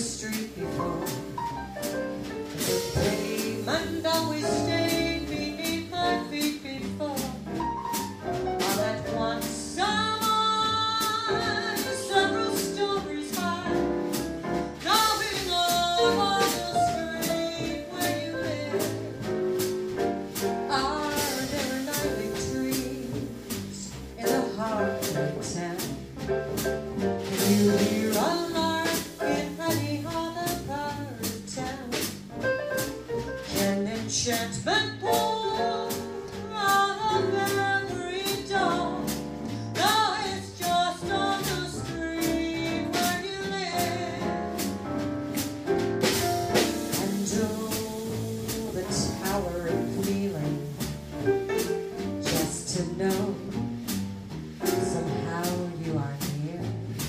street before. The pavement always stayed beneath my feet before. All at once, someone, several stories high, knocking over the street where you live. Are there nightly dreams in the heart of town? Can you hear a lark in any other part of town? Can enchantment pour out of every dawn? No, it's just on the street where you live. And oh, the towering feeling, just to know somehow you are near.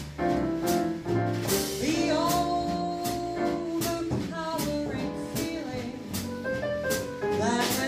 The overpowering feeling that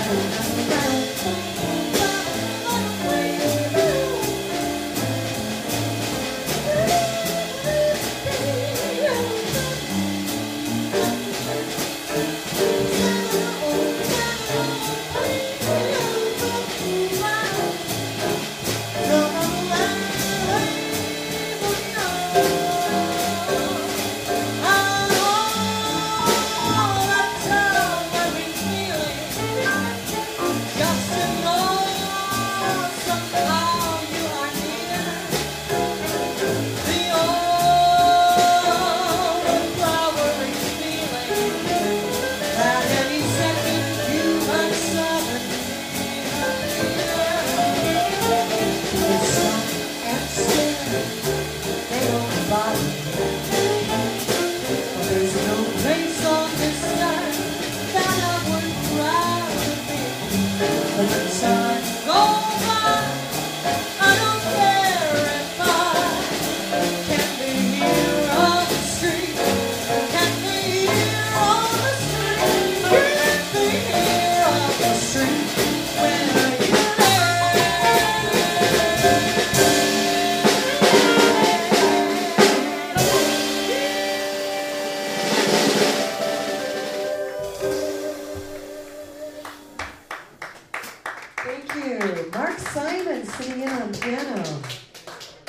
Thank you. Mark Simon sitting in on piano.